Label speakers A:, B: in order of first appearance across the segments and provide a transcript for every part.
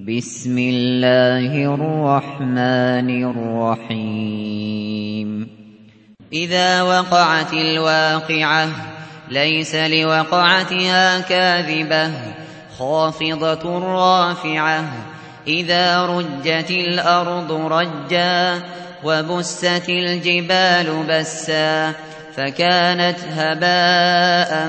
A: بسم الله الرحمن الرحيم إذا وقعت الواقعة ليس لوقعتها كاذبة خافضة رافعة إذا رجت الأرض رجا وبست الجبال بسا فكانت هباء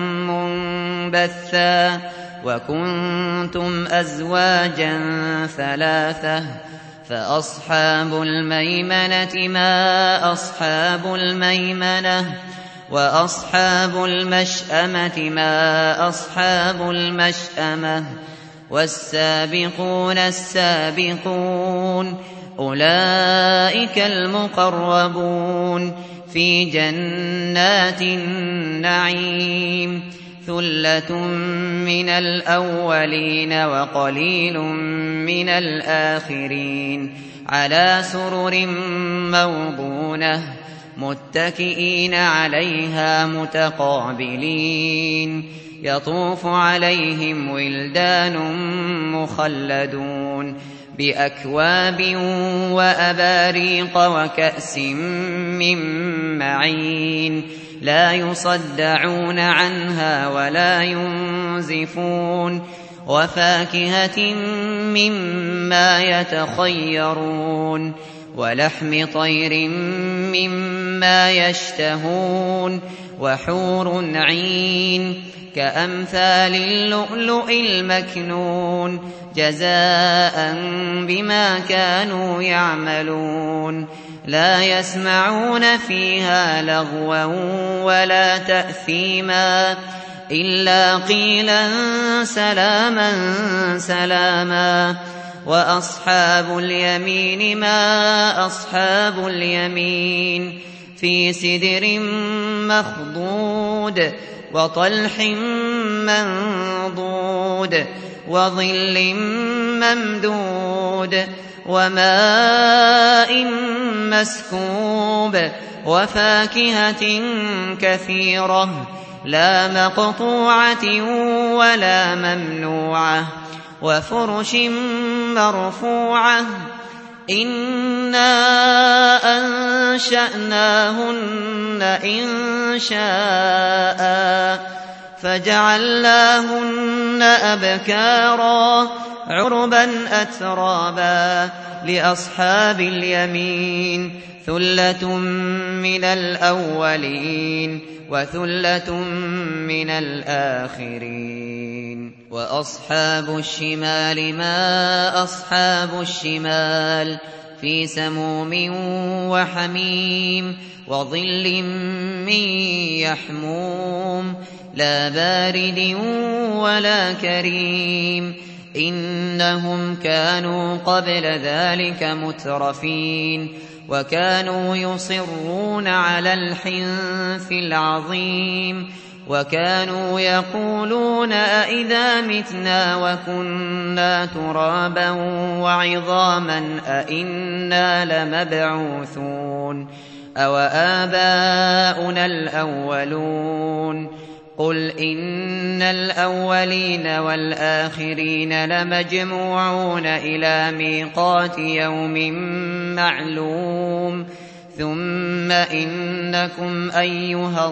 A: منبثا وكنتم أزواجا ثلاثة فأصحاب الميمنة ما أصحاب الميمنة وأصحاب المشأمة ما أصحاب المشأمة والسابقون السابقون أولئك المقربون في جنات النعيم ثلة من الأولين وقليل من الآخرين على سرر موضونة متكئين عليها متقابلين يطوف عليهم ولدان مخلدون بأكواب وأباريق وكأس من معين لا يصدعون عنها ولا ينزفون وفاكهة مما يتخيرون ولحم طير مما يشتهون وحور عين كأمثال اللؤلؤ المكنون جزاء بما كانوا يعملون لا يسمعون فيها لغوا ولا تأثيما إلا قيلا سلاما سلاما وأصحاب اليمين ما أصحاب اليمين في سدر مخضود وطلح منضود وظل ممدود وماء مسكوب وفاكهة كثيرة لا مقطوعة ولا ممنوعة وفرش مرفوعة إنا أنشأناهن إنشاء فجعلناهن أبكارا عربا أترابا لأصحاب اليمين ثلة من الأولين وثلة من الآخرين وأصحاب الشمال ما أصحاب الشمال في سموم وحميم وظل من يحموم لا بارد ولا كريم إنهم كانوا قبل ذلك مترفين وكانوا يصرون على الحنث العظيم وكانوا يقولون أئذا متنا وكنا ترابا وعظاما أئنا لمبعوثون أوآباؤنا الأولون قل إن الأولين والآخرين لمجموعون إلى ميقات يوم معلوم ثم إنكم أيها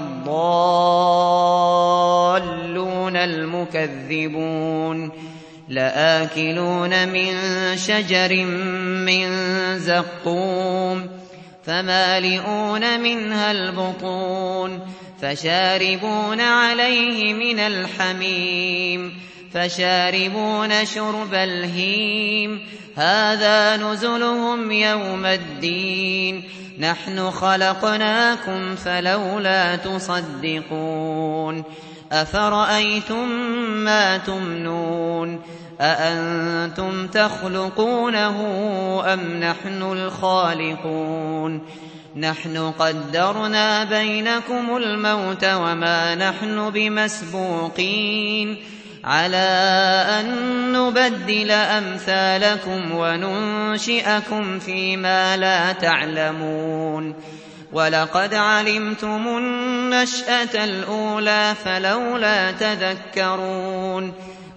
A: الضالون المكذبون لآكلون من شجر من زقوم فمالئون منها البطون فشاربون عليه من الحميم فشاربون شرب الهيم هذا نزلهم يوم الدين نحن خلقناكم فلولا تصدقون أفرأيتم ما تمنون أأنتم تخلقونه أم نحن الخالقون نحن قدرنا بينكم الموت وما نحن بمسبوقين على أن نبدل أمثالكم وننشئكم فيما لا تعلمون ولقد علمتم النشأة الأولى فلولا تذكرون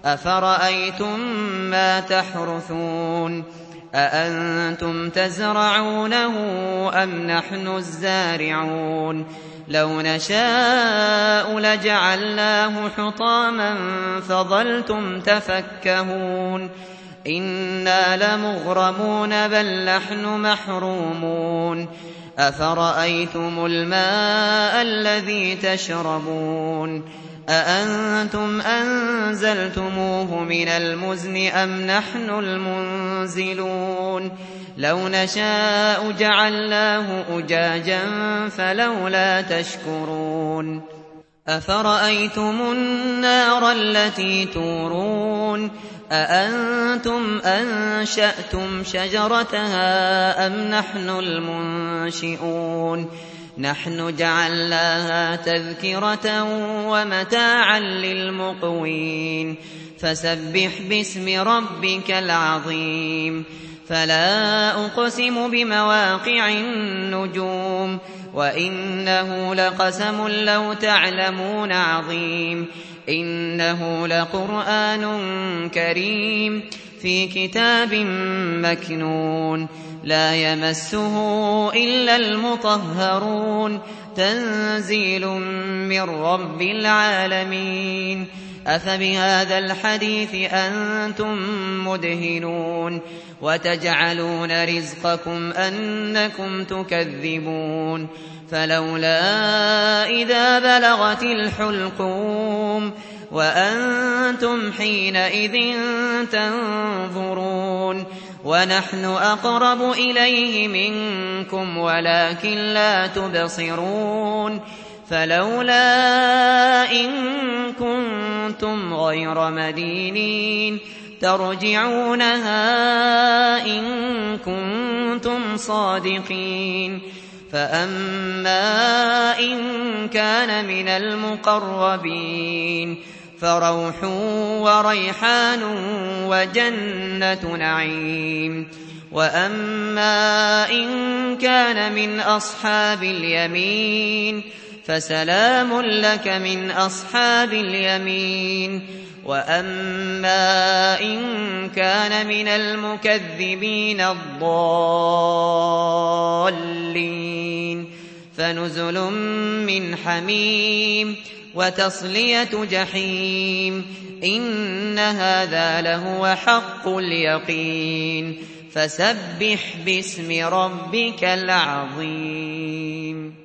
A: أفرأيتم ما تحرثون أأنتم تزرعونه أم نحن الزارعون لو نشاء لجعلناه حطاما فظلتم تفكهون إنا لمغرمون بل نحن محرومون أفرأيتم الماء الذي تشربون أأنتم أنزلتموه من المزن أم نحن المنزلون لو نشاء جعلناه أجاجا فلولا تشكرون أفرأيتم النار التي تورون أأنتم أنشأتم شجرتها أم نحن المنشئون نحن جعلناها تذكرة ومتاعا للمقوين فسبح باسم ربك العظيم فلا أقسم بمواقع النجوم وإنه لقسم لو تعلمون عظيم إنه لقرآن كريم في كتاب مكنون لا يمسه إلا المطهرون تنزيل من رب العالمين أفبهذا الحديث أنتم مدهنون وتجعلون رزقكم أنكم تكذبون فلولا إذا بلغت الحلقوم وأنتم حينئذ تنظرون ونحن أقرب إليه منكم ولكن لا تبصرون فلولا إن كنتم غير مدينين ترجعونها إن كنتم صادقين فأما إن كان من المقربين فروح وريحان وجنة نعيم وأما إن كان من أصحاب اليمين فسلام لك من أصحاب اليمين وأما إن كان من المكذبين الضالين فنزل من حميم وتصلية جحيم إن هذا لهو حق اليقين فسبح باسم ربك العظيم